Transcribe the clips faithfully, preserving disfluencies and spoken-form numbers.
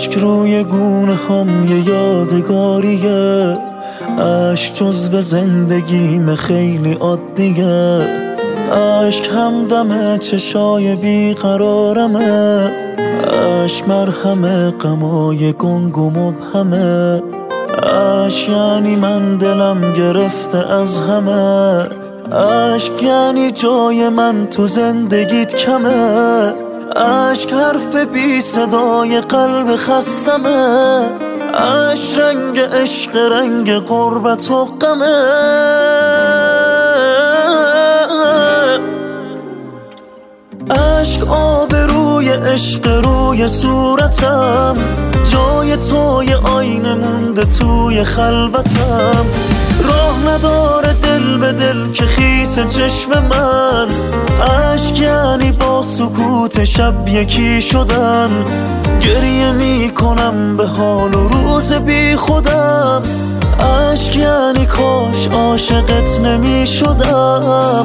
اشک روی گونه هم یه یادگاریه، اشک جز به زندگیم خیلی عادیه، اشک همدم چشای بیقرارمه، اشک مرهم غمای گنگ و مبهمه، اشک یعنی من دلم گرفته از همه، اشک یعنی جای من تو زندگیت کمه، اشک حرف بی صدای قلب خستمه، اشک رنگ عشق رنگ غربت و غمه، اشک آب روی عشق روی صورتم، جای توی آینه مونده توی خلوتم، راه نداره دل به دل که خیس چشم من، اشک یعنی با سکوت شب یکی شدن، گریه میکنم به حال و روز بی خودم، اشک یعنی کاش عاشقت نمی شدم.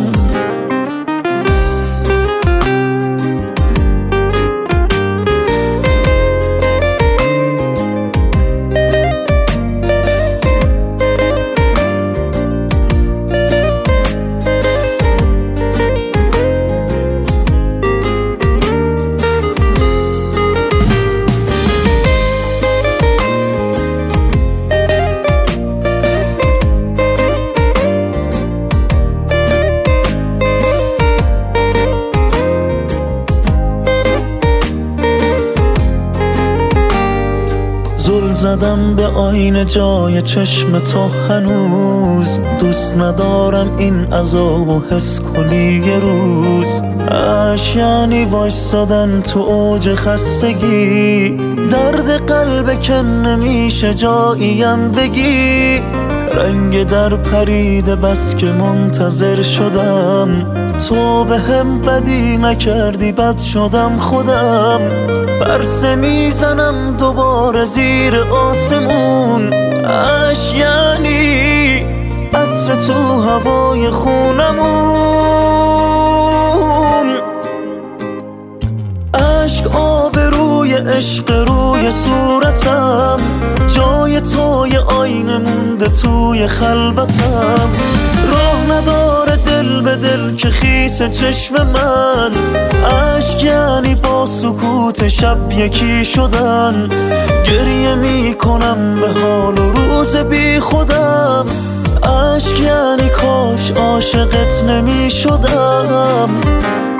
زل زدم به آینه جای چشم تو هنوز، دوست ندارم این عذاب و حس کنی یه روز، اشک یعنی وایسادن تو اوج خستگی، درد قلب که نمیشه جاییم بگی، رنگ در پریده بس که منتظر شدم، تو به هم بدی نکردی بد شدم خودم، پرسه میزنم دوباره زیر آسمون، اشک یعنی عطر تو هوای خونمون، اشک آب روی عشق روی صورتم، جای توی آینه مونده توی خلوتم، راه نداره دل به دل که خیس چشم من، اشک یعنی با سکوت شب یکی شدن، گریه میکنم به حال و روز بی خودم، اشک یعنی کاش عاشقت نمی شدم.